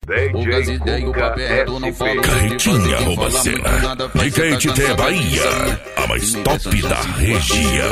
Poucas ideias, o papo é reto, não falo. Carretinha rouba cena. De Caetité, Bahia, a mais top da região.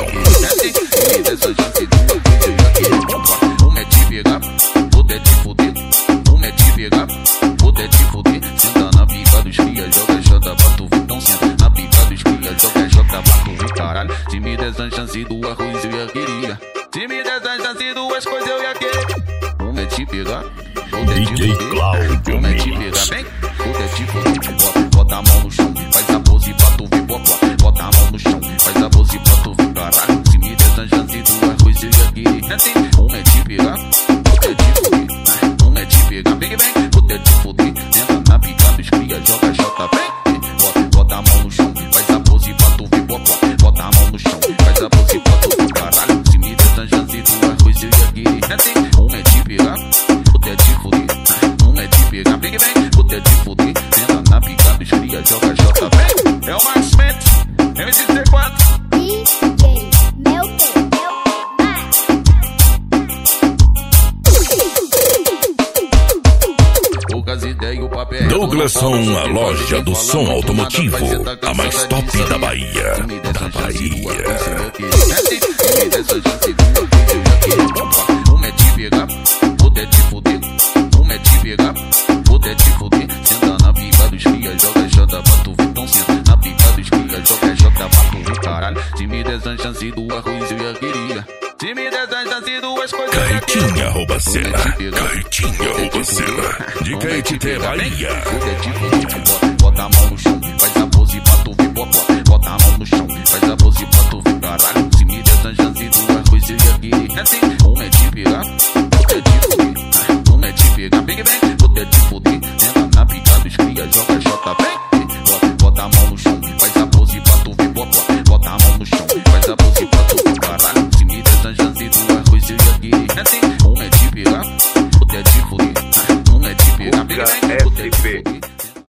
Um é te pegar, outro é te fuder. Um é te pegar, outro é te fuder. Senta na pica dos cria, joga jota pra tu ver. Então senta na pica dos cria, joga jota pra tu ver. Caralho, se me des a chance do arroz eu ia queria. Se me des a chance duas coisas eu ia querer. Um é te pegar, outro é te fuder. Um é te pegar, vem, outro é te fuder. Bota a mão no chão, faz a pose pra tu ver. Bota a mão no chão, faz a pose pra tu ver. Caralho, se me des a chance duas coisas eu ia querer. Um é te pegar, outro é te fuder. Um é te pegar, vem, outro é te fuder. Senta na pica dos cria, joga jota, vem. Bota a mão no chão, faz a pose pra tu ver. Bota a mão no chão, faz a pose pra tu ver. Caralho, se me des a chance duas coisas eu ia querer. Um é te pegar, outro é te fuder. Um é te pegar, vem, outro é te fuder. Senta na pica dos cria, joga jota, vem. É o Max Mendes, MC4. Douglasson, a loja do som automotivo, a mais top da Bahia. Um é te pegar, outro é te fuder. Um é te pegar, outro é te fuder. Senta na pica dos cria, joga jota pra tu ver. Então senta na pica dos cria, joga jota pra tu ver. Caralho, se me des a chance do arroz eu ia queria. Se me des a chance duas coisas. Carretinha rouba cena. Carretinha rouba cena. De Caetité, Bahia. Bota a mão no chão, faz a pose pra tu ver. Bota a mão no chão, faz a pose pra tu ver. Caralho, se me des a chance duas coisas eu ia querer.